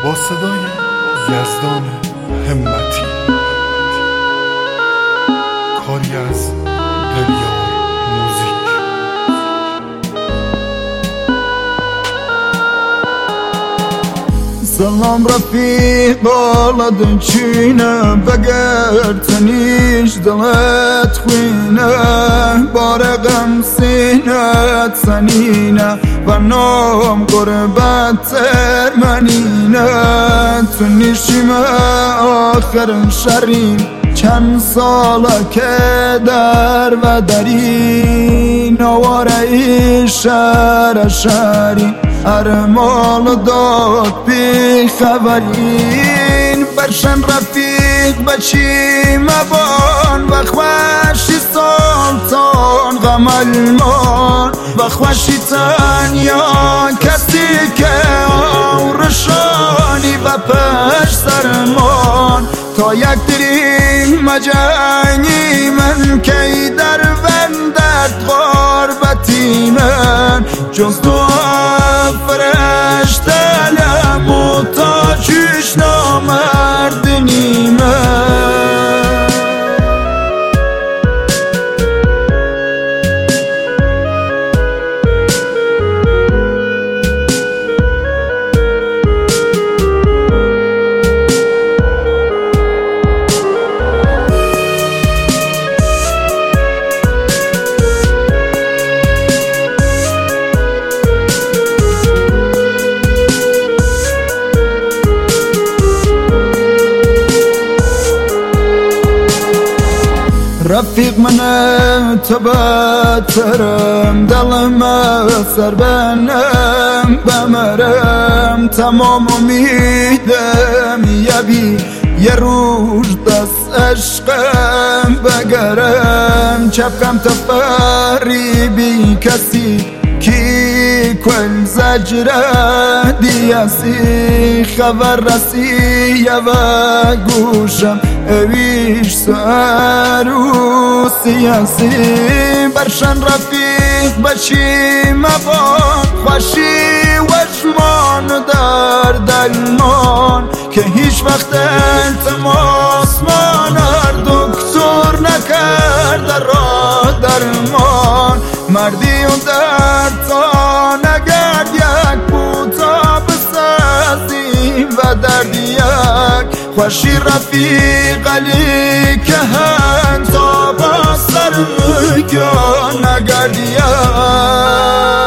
با صدای یزدان همتی، کاری از قلیان موزیک. سلام رفیق بالد چینه بگر تنیش دلت خوینه بارقم سینت سنینه و نام قربت ترمنینه تو نیشیم آخر شرین چند ساله که در و درین آواره شهر شهرین ارمال داد بی خبرین برشن رفیق بچی مبان و خوشی سلطان غم المان و خوشی تنیا کسی که آورشانی و پش سرمان تا یک درین مجنی من که در وندت غربتی من جز تو فرشته محتاجش نامردنی من رفیق من تو بترم دلم سر بنم بمرم تمام امیدم یه روز دست عشقم بگرم چپکم تفری بی کسی کی کل زجره دیاسی خبر رسی و گوشم اویش سارو سیاسی برشن رفیق بچی مبان خوشی وجمان در دلمان که هیچ وقت التماس مانر دکتر نکرد را درمان مردی و در تا نگرد یک بوتا بسازیم و درد یک خوشی رفیق علی که هن تا با سر مگان نگرد یک